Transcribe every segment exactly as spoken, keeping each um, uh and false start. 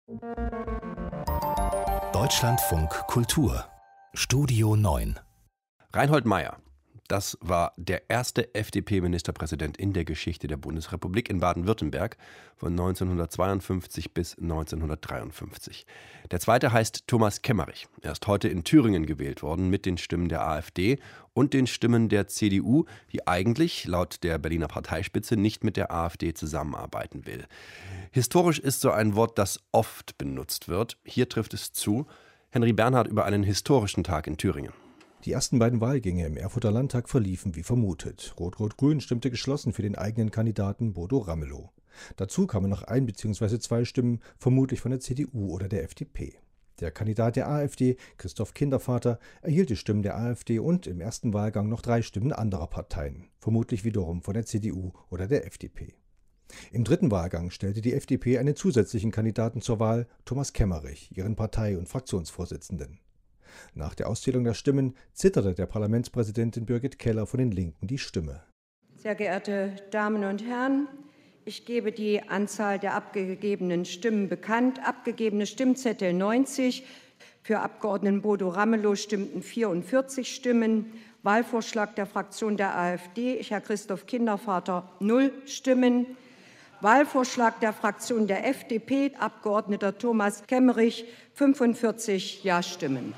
Deutschlandfunk Kultur Studio neun. Reinhold Maier, das war der erste F D P-Ministerpräsident in der Geschichte der Bundesrepublik in Baden-Württemberg von neunzehnhundertzweiundfünfzig bis neunzehnhundertdreiundfünfzig. Der zweite heißt Thomas Kemmerich. Er ist heute in Thüringen gewählt worden mit den Stimmen der AfD und den Stimmen der C D U, die eigentlich laut der Berliner Parteispitze nicht mit der AfD zusammenarbeiten will. Historisch ist so ein Wort, das oft benutzt wird. Hier trifft es zu. Henry Bernhard über einen historischen Tag in Thüringen. Die ersten beiden Wahlgänge im Erfurter Landtag verliefen wie vermutet. Rot-Rot-Grün stimmte geschlossen für den eigenen Kandidaten Bodo Ramelow. Dazu kamen noch ein bzw. zwei Stimmen, vermutlich von der C D U oder der F D P. Der Kandidat der AfD, Christoph Kindervater, erhielt die Stimmen der AfD und im ersten Wahlgang noch drei Stimmen anderer Parteien, vermutlich wiederum von der C D U oder der F D P. Im dritten Wahlgang stellte die F D P einen zusätzlichen Kandidaten zur Wahl, Thomas Kemmerich, ihren Partei- und Fraktionsvorsitzenden. Nach der Auszählung der Stimmen zitterte der Parlamentspräsidentin Birgit Keller von den Linken die Stimme. Sehr geehrte Damen und Herren, ich gebe die Anzahl der abgegebenen Stimmen bekannt. Abgegebene Stimmzettel neunzig. Für Abgeordneten Bodo Ramelow stimmten vierundvierzig Stimmen. Wahlvorschlag der Fraktion der AfD, ich, Herr Christoph Kindervater, null Stimmen. Wahlvorschlag der Fraktion der F D P, Abgeordneter Thomas Kemmerich, fünfundvierzig Ja-Stimmen.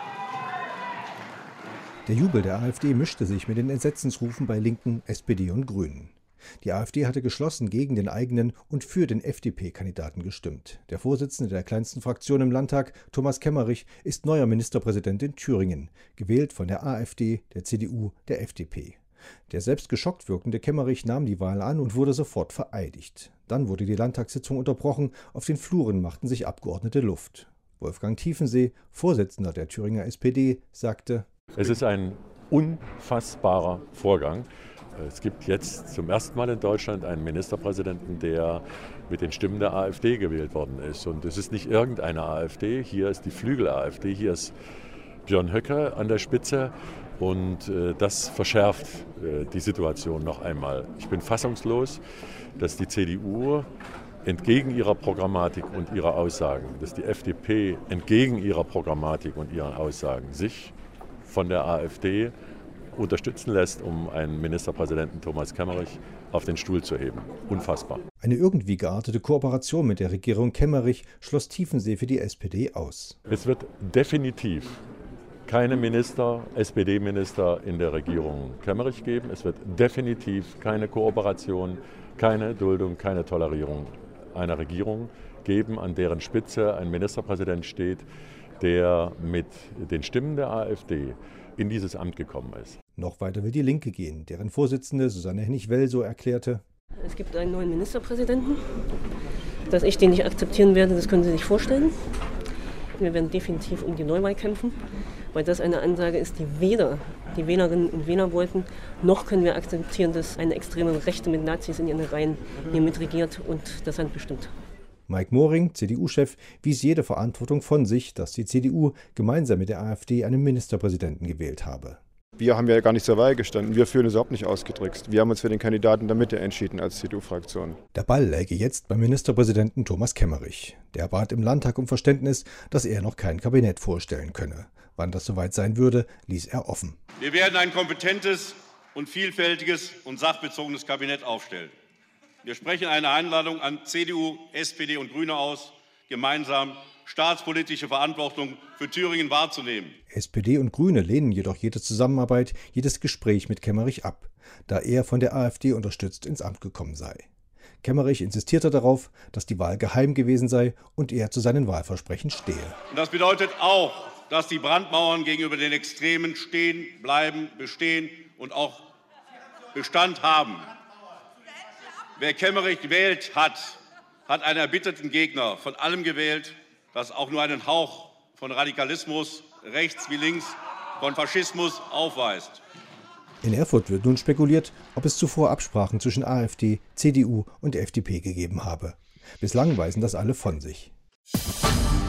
Der Jubel der AfD mischte sich mit den Entsetzensrufen bei Linken, S P D und Grünen. Die AfD hatte geschlossen gegen den eigenen und für den F D P-Kandidaten gestimmt. Der Vorsitzende der kleinsten Fraktion im Landtag, Thomas Kemmerich, ist neuer Ministerpräsident in Thüringen, gewählt von der AfD, der C D U, der F D P. Der selbst geschockt wirkende Kemmerich nahm die Wahl an und wurde sofort vereidigt. Dann wurde die Landtagssitzung unterbrochen, auf den Fluren machten sich Abgeordnete Luft. Wolfgang Tiefensee, Vorsitzender der Thüringer S P D, sagte: Es ist ein unfassbarer Vorgang. Es gibt jetzt zum ersten Mal in Deutschland einen Ministerpräsidenten, der mit den Stimmen der AfD gewählt worden ist. Und es ist nicht irgendeine AfD, hier ist die Flügel-AfD, hier ist Björn Höcke an der Spitze. Und äh, das verschärft äh, die Situation noch einmal. Ich bin fassungslos, dass die C D U entgegen ihrer Programmatik und ihrer Aussagen, dass die F D P entgegen ihrer Programmatik und ihren Aussagen sich von der AfD unterstützen lässt, um einen Ministerpräsidenten Thomas Kemmerich auf den Stuhl zu heben. Unfassbar. Eine irgendwie geartete Kooperation mit der Regierung Kemmerich schloss Tiefensee für die S P D aus. Es wird definitiv keine Minister, S P D-Minister in der Regierung Kemmerich geben. Es wird definitiv keine Kooperation, keine Duldung, keine Tolerierung einer Regierung geben, an deren Spitze ein Ministerpräsident steht, der mit den Stimmen der AfD in dieses Amt gekommen ist. Noch weiter will die Linke gehen, deren Vorsitzende Susanne Hennig-Welsow erklärte: Es gibt einen neuen Ministerpräsidenten. Dass ich den nicht akzeptieren werde, das können Sie sich vorstellen. Wir werden definitiv um die Neuwahl kämpfen, weil das eine Ansage ist, die weder die Wählerinnen und Wähler wollten, noch können wir akzeptieren, dass eine extreme Rechte mit Nazis in ihren Reihen hier mitregiert und das Land bestimmt. Mike Moring, C D U-Chef, wies jede Verantwortung von sich, dass die C D U gemeinsam mit der AfD einen Ministerpräsidenten gewählt habe. Wir haben ja gar nicht zur Wahl gestanden. Wir fühlen es überhaupt nicht ausgetrickst. Wir haben uns für den Kandidaten der Mitte entschieden als C D U-Fraktion. Der Ball läge jetzt beim Ministerpräsidenten Thomas Kemmerich. Der bat im Landtag um Verständnis, dass er noch kein Kabinett vorstellen könne. Wann das soweit sein würde, ließ er offen. Wir werden ein kompetentes und vielfältiges und sachbezogenes Kabinett aufstellen. Wir sprechen eine Einladung an C D U, S P D und Grüne aus, gemeinsam staatspolitische Verantwortung für Thüringen wahrzunehmen. S P D und Grüne lehnen jedoch jede Zusammenarbeit, jedes Gespräch mit Kemmerich ab, da er von der AfD unterstützt ins Amt gekommen sei. Kemmerich insistierte darauf, dass die Wahl geheim gewesen sei und er zu seinen Wahlversprechen stehe. Und das bedeutet auch, dass die Brandmauern gegenüber den Extremen stehen, bleiben, bestehen und auch Bestand haben. Wer Kemmerich gewählt hat, hat einen erbitterten Gegner von allem gewählt, das auch nur einen Hauch von Radikalismus, rechts wie links, von Faschismus aufweist. In Erfurt wird nun spekuliert, ob es zuvor Absprachen zwischen AfD, C D U und F D P gegeben habe. Bislang weisen das alle von sich.